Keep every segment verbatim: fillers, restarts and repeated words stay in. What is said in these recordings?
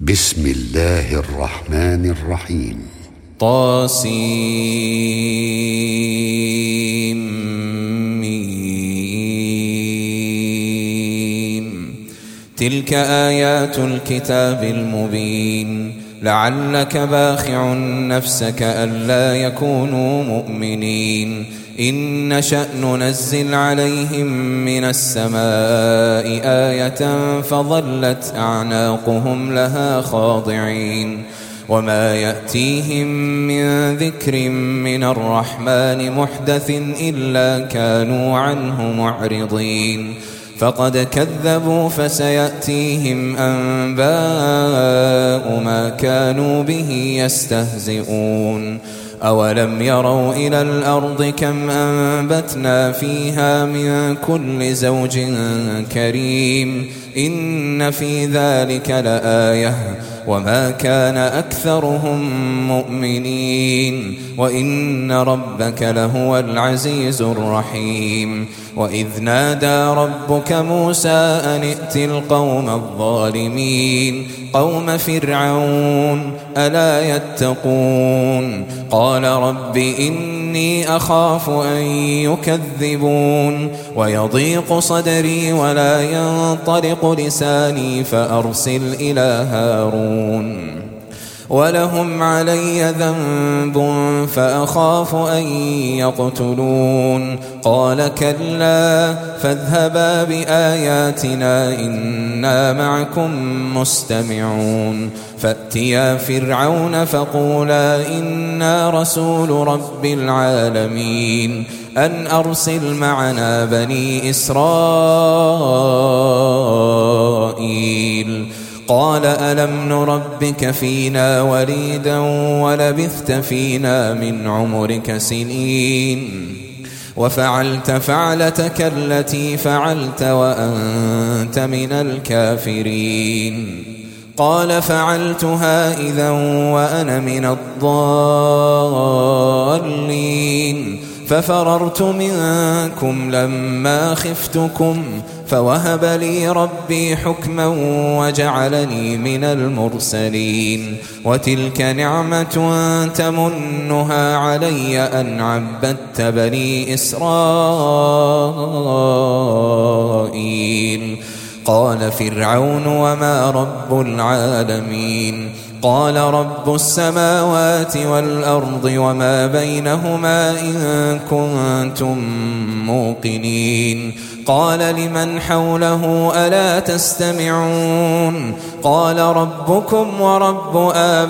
بسم الله الرحمن الرحيم. طاسيم ميم. تلك آيات الكتاب المبين. لعلك باخع نفسك ألا يكونوا مؤمنين. إن نشأ ننزل عليهم من السماء آية فظلت أعناقهم لها خاضعين. وما يأتيهم من ذكر من الرحمن محدث إلا كانوا عنه معرضين. فقد كذبوا فسيأتيهم أنباء ما كانوا به يستهزئون. أولم يروا إلى الأرض كم أنبتنا فيها من كل زوج كريم. إن في ذلك لآية وما كان أكثرهم مؤمنين. وإن ربك لهو العزيز الرحيم. وإذ نادى ربك موسى أن ائت القوم الظالمين قوم فرعون ألا يتقون. قال رب إني أخاف أن يكذبون ويضيق صدري ولا ينطلق لساني فأرسل إلى هارون ولهم علي ذنب فأخاف أن يقتلون. قال كلا فاذهبا بآياتنا إنا معكم مستمعون. فأتيا فرعون فقولا إنا رسول رب العالمين أن أرسل معنا بني إسرائيل. قال ألم نربك فينا وليدا ولبثت فينا من عمرك سنين وفعلت فعلتك التي فعلت وأنت من الكافرين. قال فعلتها إذا وأنا من الضالين ففررت منكم لما خفتكم فوهب لي ربي حكما وجعلني من المرسلين. وتلك نعمة تمنها علي أن عبدت بني إسرائيل. قال فرعون وما رب العالمين. قال رب السماوات والأرض وما بينهما إن كنتم موقنين. قال لمن حوله ألا تستمعون. قال ربكم ورب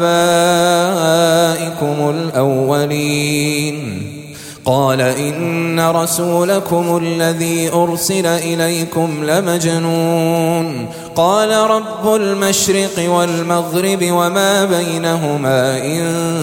آبائكم الأولين. قال إن رسولكم الذي أرسل إليكم لمجنون. قال رب المشرق والمغرب وما بينهما إن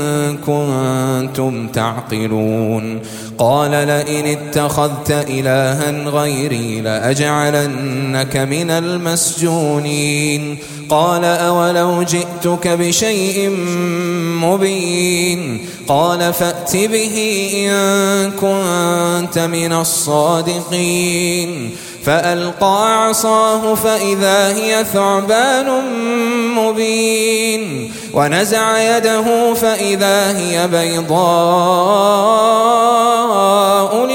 كنتم تعقلون. قال لئن اتخذت إلها غيري لأجعلنك من المسجونين. قال أولو جئتك بشيء مبين. قال فأت به إن كنت من الصادقين. فألقى عصاه فإذا هي ثعبان مبين. ونزع يده فإذا هي بيضاء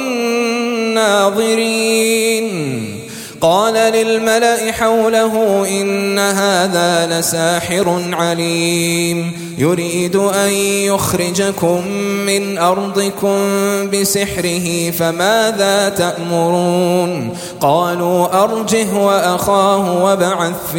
للناظرين. قال للملأ حوله إن هذا لساحر عليم يريد أن يخرجكم من أرضكم بسحره فماذا تأمرون. قالوا أرجه وأخاه وابعث في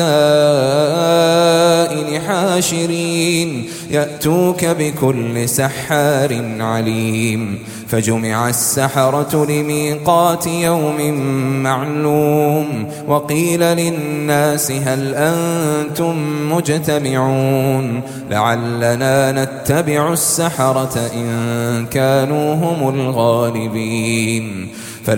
المدائن حاشرين يأتوك بكل سحار عليم. فجمع السحرة لميقات يوم معلوم. وقيل للناس هل أنتم مجتمعون لعلنا نتبع السحرة إن كانوا هم الغالبين.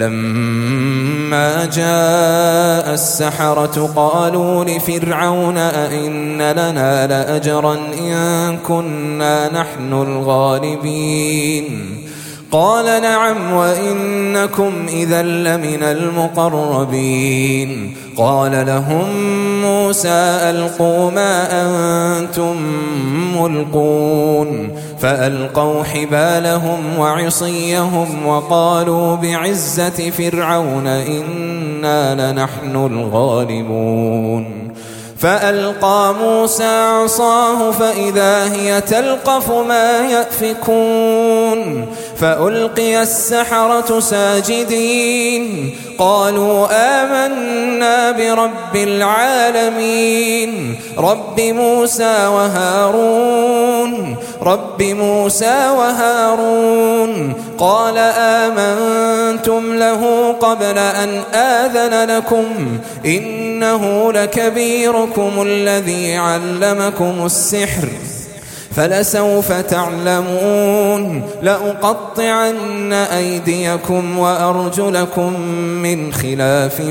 فلما جاء السحرة قالوا لفرعون أئن لنا لأجرا إن كنا نحن الغالبين. قال نعم وإنكم إذا لمن المقربين قال لهم موسى ألقوا ما أنتم ملقون فألقوا حبالهم وعصيهم وقالوا بعزة فرعون إنا لنحن الغالبون فألقى موسى عصاه فإذا هي تلقف ما يأفكون فألقي السحرة ساجدين قالوا آمنا برب العالمين رب موسى وهارون رب موسى وهارون قال آمنتم له قبل أن آذن لكم إنه لكبيركم الذي علمكم السحر فلسوف تعلمون لأقطعن أيديكم وأرجلكم من خلاف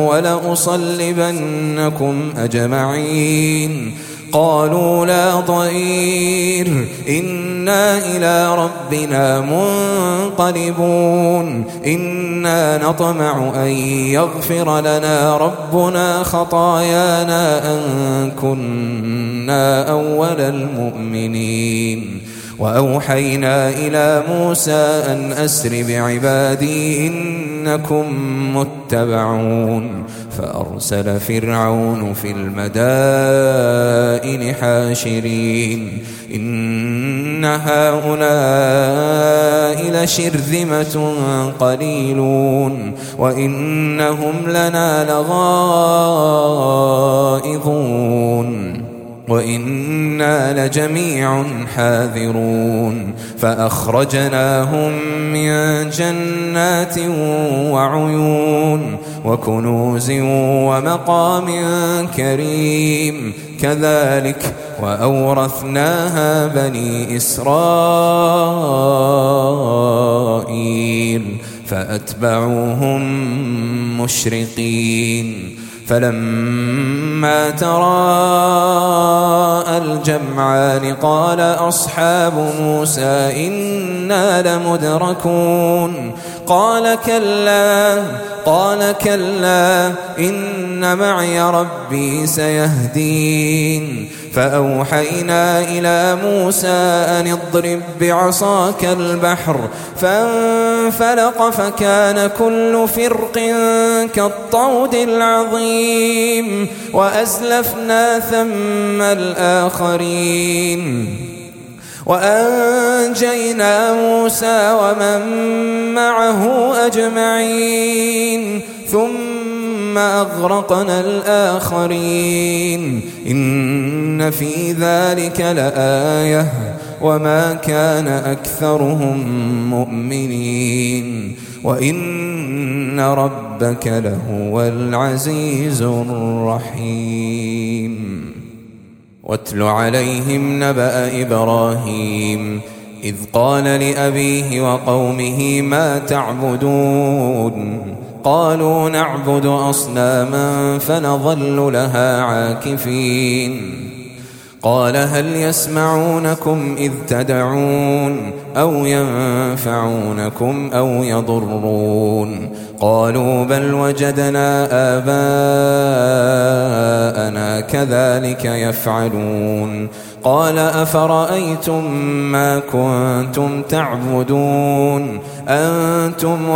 ولأصلبنكم أجمعين قالوا لا ضير إنا إلى ربنا منقلبون إنا نطمع أن يغفر لنا ربنا خطايانا أن كنا أول المؤمنين وأوحينا إلى موسى أن أسر بعبادي إنكم متبعون فأرسل فرعون في المدائن حاشرين إن هؤلاء لشرذمة قليلون وإنهم لنا لغائظون وإنا لجميع حاذرون فأخرجناهم من جنات وعيون وكنوز ومقام كريم كذلك وأورثناها بني إسرائيل فأتبعوهم مشرقين فلما تراءى الجمعان قال أصحاب موسى إنا لمدركون قال كلا قال كلا إن معي ربي سيهدين فأوحينا إلى موسى أن اضرب بعصاك البحر فانفلق فكان كل فرق كالطود العظيم وأزلفنا ثم الآخرين وأنجينا موسى ومن معه أجمعين ثم أغرقنا الآخرين إن في ذلك لآية وما كان أكثرهم مؤمنين وإن ربك لهو العزيز الرحيم واتل عليهم نبأ إبراهيم إذ قال لأبيه وقومه ما تعبدون قالوا نعبد أصناما فنظل لها عاكفين قال هل يسمعونكم إذ تدعون أو ينفعونكم أو يضرون قالوا بل وجدنا آباءنا كذلك يفعلون قال أفرأيتم ما كنتم تعبدون أنتم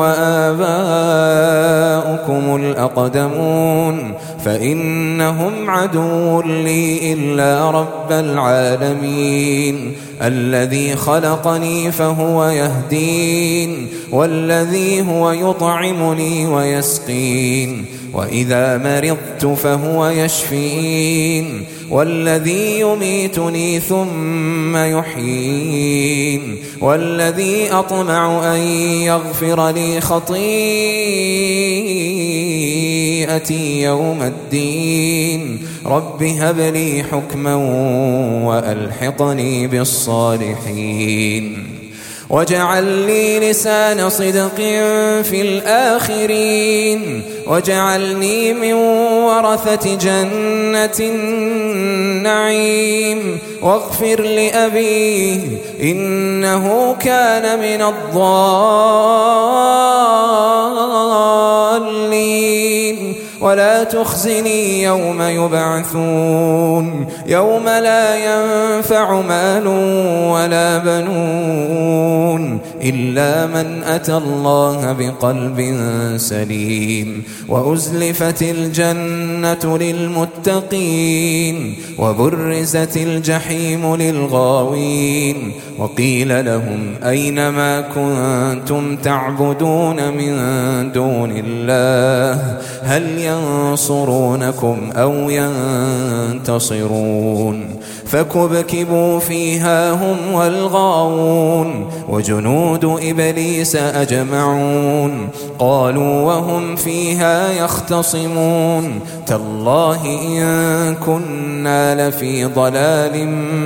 وآباؤكم الأقدمون فإنهم عدو لي إلا رب العالمين الذي خلقني فهو يهدين والذي هو يطعمني ويسقين وإذا مرضت فهو يشفين والذي يميتني ثم يحيين والذي أطمع أن يغفر لي خطيئتي يوم الدين رب هب لي حكما وألحقني بالصالحين واجعل لي لسان صدق في الآخرين واجعلني من ورثة جنة النعيم واغفر لأبيه إنه كان من الضالين ولا تخزني يوم يبعثون يوم لا ينفع مال ولا بنون إلا من أتى الله بقلب سليم وأزلفت الجنة للمتقين وبرزت الجحيم للغاوين وقيل لهم أين ما كنتم تعبدون من دون الله هل ينصرونكم أو ينتصرون فكبكبوا فيها هم والغاوون وجنود إبليس أجمعون قالوا وهم فيها يختصمون تالله إن كنا لفي ضلال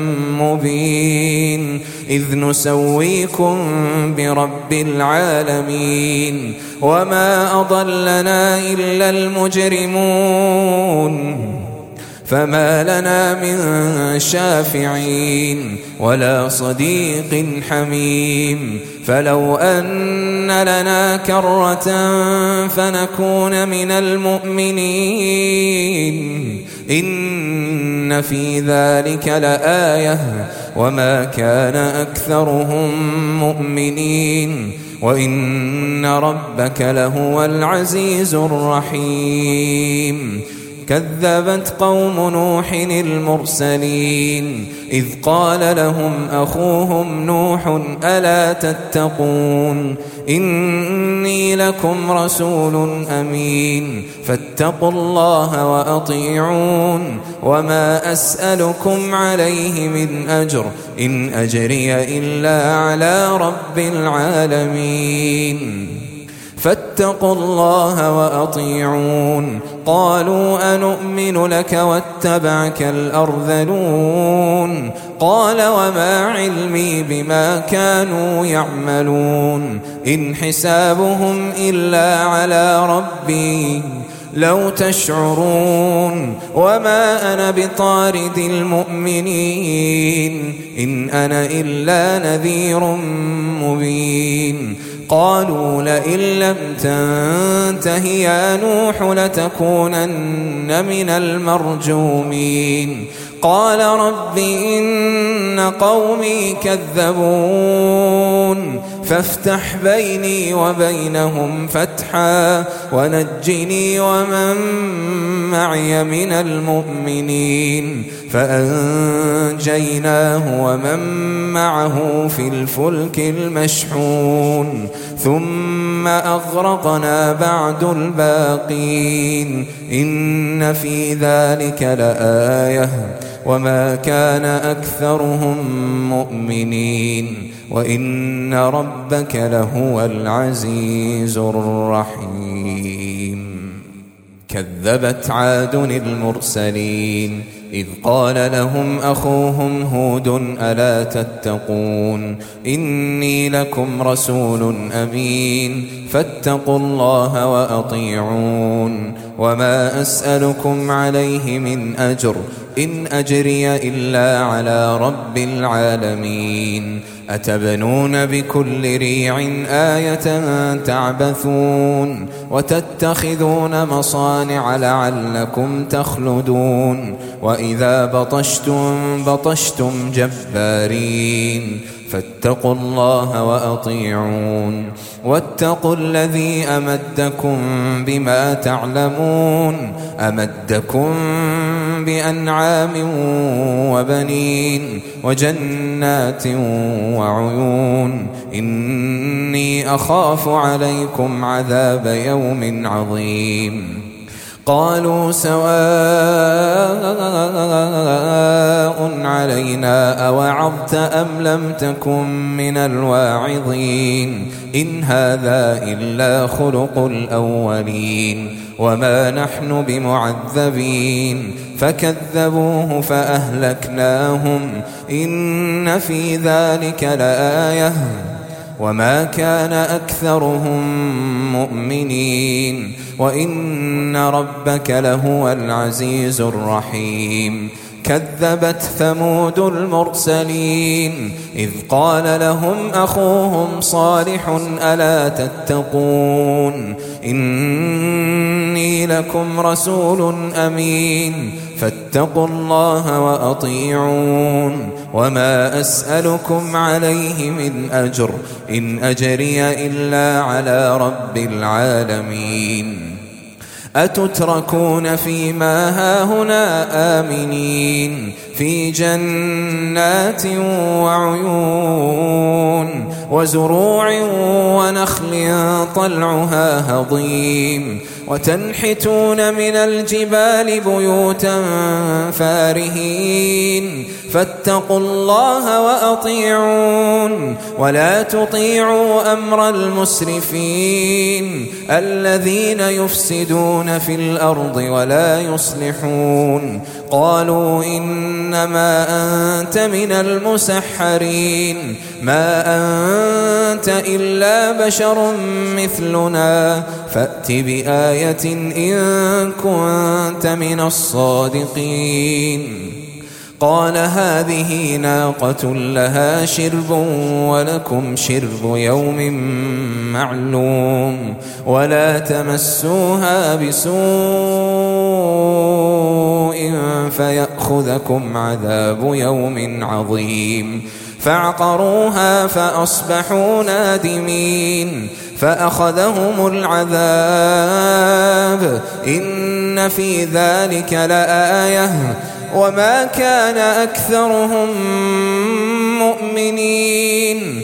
مبين إذ نسويكم برب العالمين وما أضلنا إلا المجرمون فما لنا من شافعين ولا صديق حميم فلو أن لنا كرة فنكون من المؤمنين إن في ذلك لآية وما كان أكثرهم مؤمنين وإن ربك لهو العزيز الرحيم كذبت قوم نوح المرسلين إذ قال لهم أخوهم نوح ألا تتقون إني لكم رسول أمين فاتقوا الله وأطيعون وما أسألكم عليه من أجر إن أجري إلا على رب العالمين فاتقوا الله وأطيعون قالوا أنؤمن لك واتبعك الأرذلون قال وما علمي بما كانوا يعملون إن حسابهم إلا على ربي لو تشعرون وما أنا بطارد المؤمنين إن أنا إلا نذير مبين قالوا لئن لم تنته يا نوح لتكونن من المرجومين قال رب إن قومي كذبون فافتح بيني وبينهم فتحا ونجني ومن معي من المؤمنين فأنجيناه ومن معه في الفلك المشحون ثم أغرقنا بعد الباقين إن في ذلك لآية وما كان أكثرهم مؤمنين وإن ربك لهو العزيز الرحيم كذبت عاد المرسلين إذ قال لهم أخوهم هود ألا تتقون إني لكم رسول أمين فاتقوا الله وأطيعون وما أسألكم عليه من أجر إن أجري إلا على رب العالمين أتبنون بكل ريع آية تعبثون وتتخذون مصانع لعلكم تخلدون وإذا بطشتم بطشتم جبارين فاتقوا الله وأطيعون واتقوا الذي أمدكم بما تعلمون أمدكم بأنعام وبنين وجنات وعيون إني أخاف عليكم عذاب يوم عظيم قالوا سواء علينا أوعظت أم لم تكن من الواعظين إن هذا إلا خلق الأولين وما نحن بمعذبين فكذبوه فأهلكناهم إن في ذلك لآية وما كان أكثرهم مؤمنين وإن ربك لهو العزيز الرحيم كذبت ثمود المرسلين إذ قال لهم أخوهم صالح ألا تتقون إني لكم رسول أمين فاتقوا الله وأطيعون وما أسألكم عليه من أجر إن أجري إلا على رب العالمين أتتركون فيما هاهنا آمنين في جنات وعيون وزروع ونخل طلعها هضيم وتنحتون من الجبال بيوتا فارهين فاتقوا الله وأطيعون ولا تطيعوا أمر المسرفين الذين يفسدون في الأرض ولا يصلحون قالوا إنما أنت من المسحرين ما أنت إلا بشر مثلنا فأت بآية إن كنت من الصادقين قال هذه ناقة لها شرب ولكم شرب يوم معلوم ولا تمسوها بسوء فيأخذكم عذاب يوم عظيم فعقروها فأصبحوا نادمين فأخذهم العذاب إن في ذلك لآية وما كان أكثرهم مؤمنين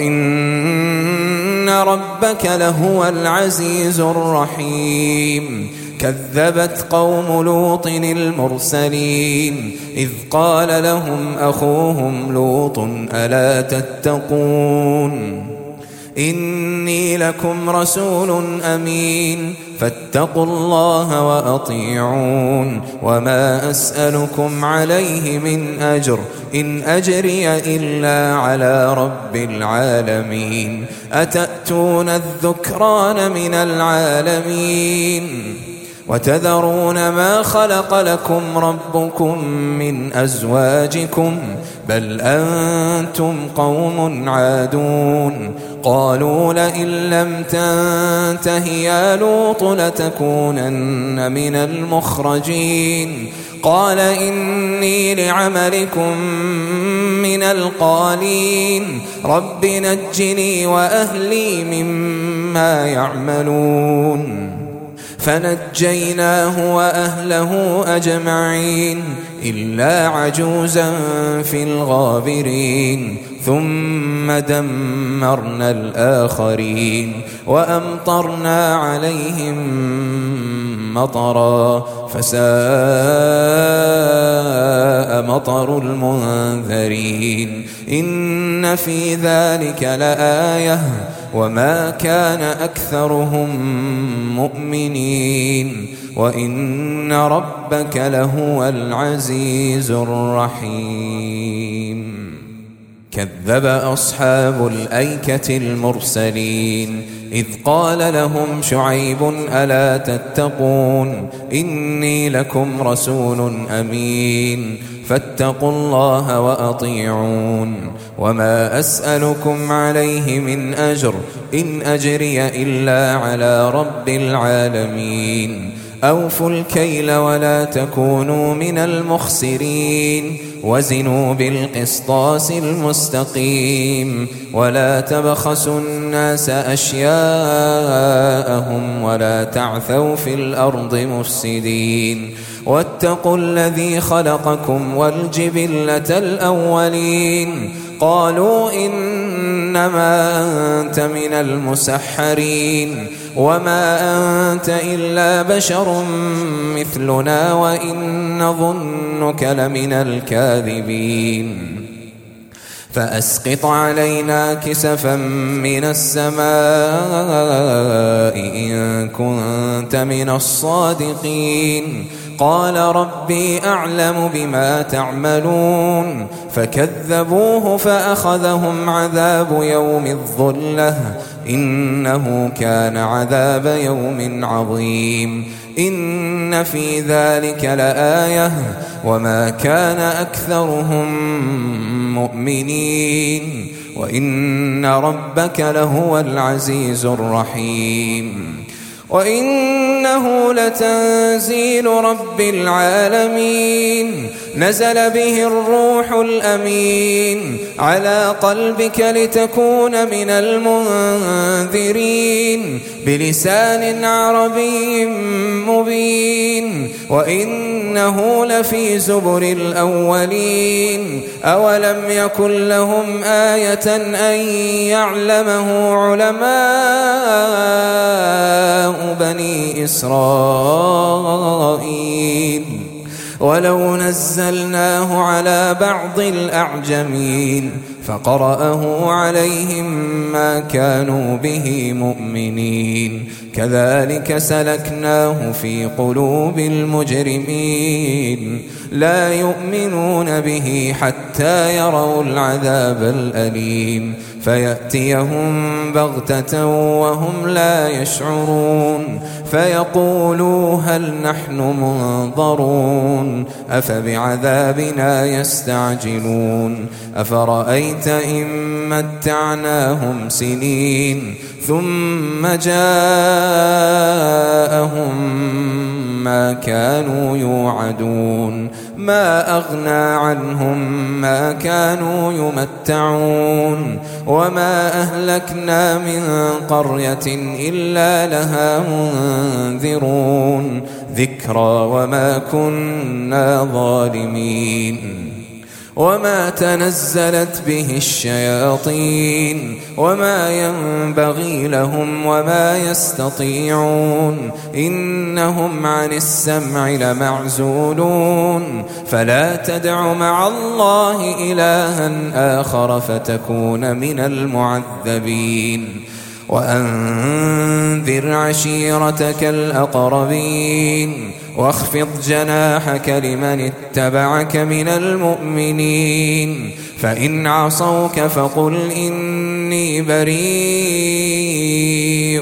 وإن ربك لهو العزيز الرحيم كذبت قوم لوط المرسلين إذ قال لهم أخوهم لوط ألا تتقون إني لكم رسول أمين فاتقوا الله وأطيعون وما أسألكم عليه من أجر إن أجري إلا على رب العالمين أتأتون الذكران من العالمين وتذرون ما خلق لكم ربكم من أزواجكم بل أنتم قوم عادون قالوا لئن لم تنته يا لوط لتكونن من المخرجين قال إني لعملكم من القالين رب نجني وأهلي مما يعملون فنجيناه وأهله أجمعين إلا عجوزا في الغابرين ثم دمرنا الآخرين وأمطرنا عليهم مطرا فساء مطر المنذرين إن في ذلك لآية وما كان أكثرهم مؤمنين وإن ربك لهو العزيز الرحيم كذب أصحاب الأيكة المرسلين إذ قال لهم شعيب ألا تتقون إني لكم رسول أمين فاتقوا الله وأطيعون وما أسألكم عليه من أجر إن أجري إلا على رب العالمين أوفوا الكيل ولا تكونوا من المخسرين وزنوا بالقسطاس المستقيم ولا تبخسوا الناس أشياءهم ولا تعثوا في الأرض مفسدين واتقوا الذي خلقكم والجبلة الأولين قالوا إنما أنت من المسحرين وما أنت إلا بشر مثلنا وإن نظنك لمن الكاذبين فأسقط علينا كسفا من السماء إن كنت من الصادقين قال ربي أعلم بما تعملون فكذبوه فأخذهم عذاب يوم الظلة إنه كان عذاب يوم عظيم إن في ذلك لآية وما كان أكثرهم مؤمنين وإن ربك لهو العزيز الرحيم وإنه لتنزيل رب العالمين نزل به الروح الأمين على قلبك لتكون من المنذرين بلسان عربي مبين وإنه لفي زبر الأولين أولم يكن لهم آية أن يعلمه علماء بني إسرائيل ولو نزلناه على بعض الأعجمين فقرأه عليهم ما كانوا به مؤمنين كذلك سلكناه في قلوب المجرمين لا يؤمنون به حتى يروا العذاب الأليم فيأتيهم بغتة وهم لا يشعرون فيقولوا هل نحن منظرون أفبعذابنا يستعجلون أفرأيت إن متعناهم سنين ثم جاءهم ما كانوا يوعدون ما أغنى عنهم ما كانوا يمتعون وما أهلكنا من قرية إلا لها منذرون ذكرى وما كنا ظالمين وما تنزلت به الشياطين وما ينبغي لهم وما يستطيعون إنهم عن السمع لمعزولون فلا تدع مع الله إلها آخر فتكون من المعذبين وأنذر عشيرتك الأقربين واخفض جناحك لمن اتبعك من المؤمنين فإن عصوك فقل إني بريء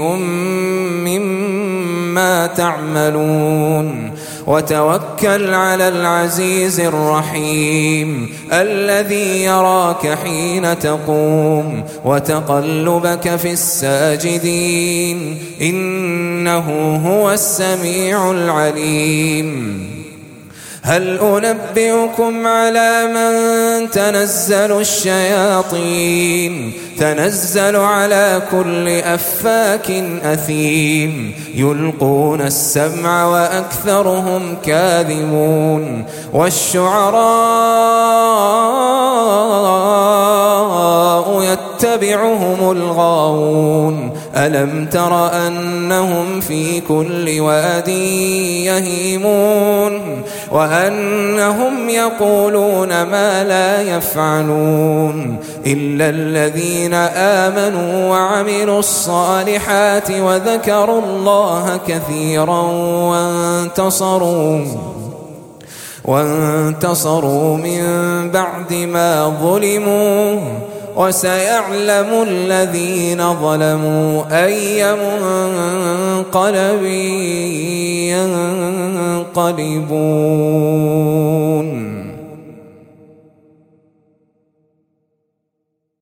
مما تعملون وتوكل على العزيز الرحيم الذي يراك حين تقوم وتقلبك في الساجدين إنه هو السميع العليم هل أنبئكم على من تنزل الشياطين تنزل على كل أفاك أثيم يلقون السمع وأكثرهم كاذبون والشعراء يتبعهم الغاوون ألم تر أنهم في كل واد يهيمون وأنهم يقولون ما لا يفعلون إلا الذين آمنوا وعملوا الصالحات وذكروا الله كثيرا وانتصروا وانتصروا من بعد ما ظلموا وسيعلم الذين ظلموا أي منقلب ينقلبون.